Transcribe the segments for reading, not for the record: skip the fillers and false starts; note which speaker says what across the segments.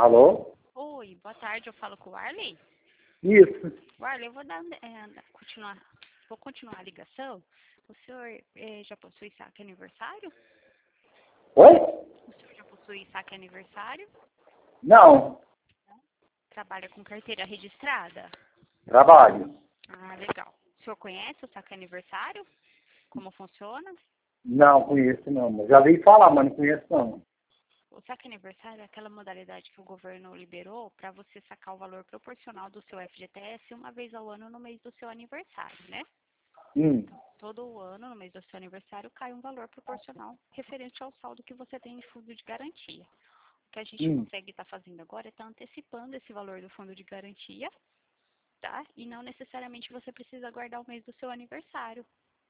Speaker 1: Alô?
Speaker 2: Oi, boa tarde, eu falo com o Arley.
Speaker 1: Isso.
Speaker 2: Arley, eu vou continuar a ligação. O senhor já possui saque aniversário?
Speaker 1: Oi?
Speaker 2: O senhor já possui saque aniversário?
Speaker 1: Não.
Speaker 2: Trabalha com carteira registrada?
Speaker 1: Trabalho.
Speaker 2: Ah, legal. O senhor conhece o saque aniversário? Como funciona?
Speaker 1: Não, conheço não. Já vi falar, mas não conheço não.
Speaker 2: O saque aniversário é aquela modalidade que o governo liberou para você sacar o valor proporcional do seu FGTS uma vez ao ano no mês do seu aniversário, né? Todo ano, no mês do seu aniversário, cai um valor proporcional referente ao saldo que você tem de fundo de garantia. O que a gente consegue estar fazendo agora é estar antecipando esse valor do fundo de garantia, tá? E não necessariamente você precisa guardar o mês do seu aniversário.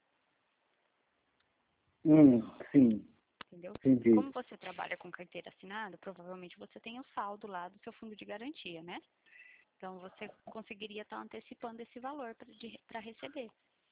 Speaker 1: Sim.
Speaker 2: Entendeu?
Speaker 1: Entendi.
Speaker 2: Como você trabalha com carteira assinada, provavelmente você tem o saldo lá do seu fundo de garantia, né? Então você conseguiria estar antecipando esse valor para receber.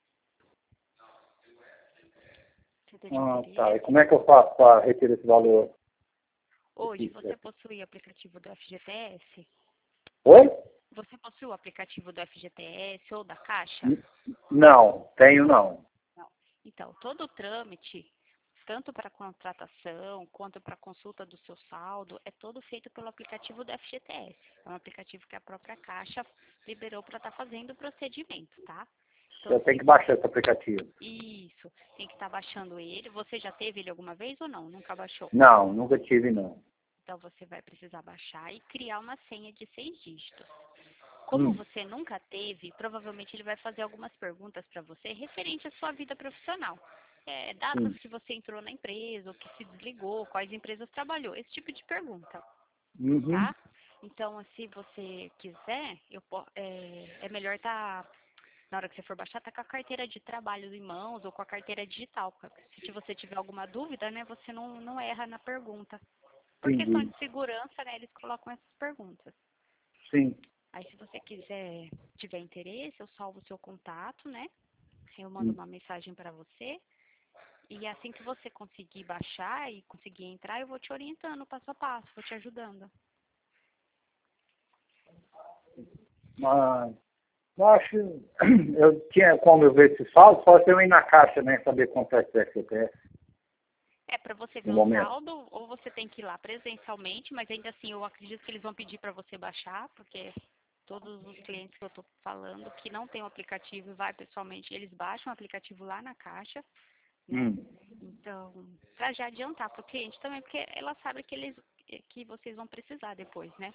Speaker 2: Você teria interesse?
Speaker 1: Tá. E como é que eu faço para retirar esse valor?
Speaker 2: Hoje você possui o aplicativo do FGTS?
Speaker 1: Oi?
Speaker 2: Você possui o aplicativo do FGTS ou da Caixa?
Speaker 1: Não, tenho não.
Speaker 2: Não. Então, todo o trâmite, tanto para contratação quanto para consulta do seu saldo, é todo feito pelo aplicativo do FGTS. É um aplicativo que a própria Caixa liberou para estar fazendo o procedimento, tá? Então,
Speaker 1: Eu tenho que baixar esse aplicativo.
Speaker 2: Isso, tem que estar baixando ele. Você já teve ele alguma vez ou não? Nunca baixou?
Speaker 1: Não, nunca tive não.
Speaker 2: Então, você vai precisar baixar e criar uma senha de 6 dígitos. Como você nunca teve, provavelmente ele vai fazer algumas perguntas para você referente à sua vida profissional. Datas que você entrou na empresa, ou que se desligou, quais empresas trabalhou, esse tipo de pergunta, tá? Então, se você quiser, é melhor na hora que você for baixar, tá com a carteira de trabalho em mãos ou com a carteira digital. Se você tiver alguma dúvida, né, você não erra na pergunta. Por questão de segurança, né, eles colocam essas perguntas.
Speaker 1: Sim.
Speaker 2: Aí, se você tiver interesse, eu salvo o seu contato, né? Eu mando uma mensagem para você. E assim que você conseguir baixar e conseguir entrar, eu vou te orientando passo a passo, vou te ajudando.
Speaker 1: Mas eu acho, eu tinha como eu ver esse saldo, só se eu ir na Caixa, né, saber quanto é que é FGTS.
Speaker 2: Para você ver o saldo, ou você tem que ir lá presencialmente, mas ainda assim eu acredito que eles vão pedir para você baixar, porque todos os clientes que eu estou falando que não tem o aplicativo e vai pessoalmente, eles baixam o aplicativo lá na Caixa, né? Então, para já adiantar para o cliente também, porque ela sabe que vocês vão precisar depois, né?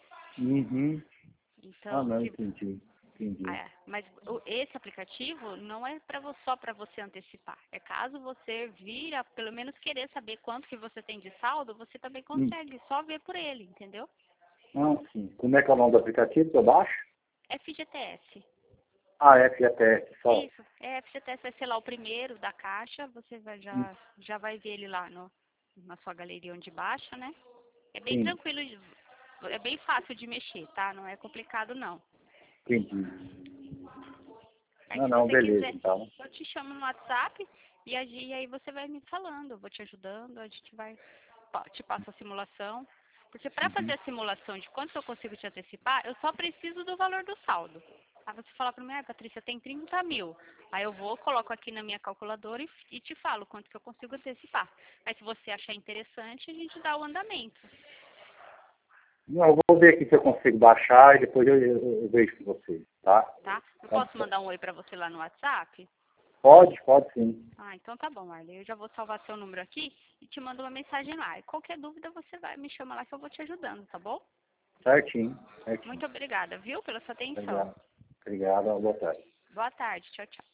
Speaker 2: Então,
Speaker 1: Não, entendi.
Speaker 2: mas esse aplicativo não é só para você antecipar. É caso você vir a pelo menos querer saber quanto que você tem de saldo, você também consegue só ver por ele, entendeu?
Speaker 1: Sim. Como é que é o nome do aplicativo que eu baixo?
Speaker 2: FGTS.
Speaker 1: FGTS, só.
Speaker 2: Isso, FGTS vai ser lá o primeiro da Caixa, você já vai ver ele lá na sua galeria onde baixa, né? É bem tranquilo, é bem fácil de mexer, tá? Não é complicado, não.
Speaker 1: Entendi.
Speaker 2: Aí, se você
Speaker 1: beleza,
Speaker 2: quiser,
Speaker 1: então.
Speaker 2: eu te chamo no WhatsApp e aí você vai me falando, eu vou te ajudando, a gente te passa a simulação. Porque para fazer a simulação de quanto eu consigo te antecipar, eu só preciso do valor do saldo. Aí você fala para mim, Patrícia, tem 30 mil. Aí eu coloco aqui na minha calculadora e te falo quanto que eu consigo antecipar. Aí se você achar interessante, a gente dá o andamento.
Speaker 1: Não, eu vou ver aqui se eu consigo baixar e depois eu vejo com você, tá?
Speaker 2: Tá? Eu posso mandar um oi para você lá no WhatsApp?
Speaker 1: Pode sim.
Speaker 2: Então tá bom, Arley. Eu já vou salvar seu número aqui e te mando uma mensagem lá. E qualquer dúvida você me chama lá que eu vou te ajudando, tá bom?
Speaker 1: Certinho.
Speaker 2: Muito obrigada, viu, pela sua atenção.
Speaker 1: Obrigado. Boa tarde.
Speaker 2: Boa tarde. Tchau, tchau.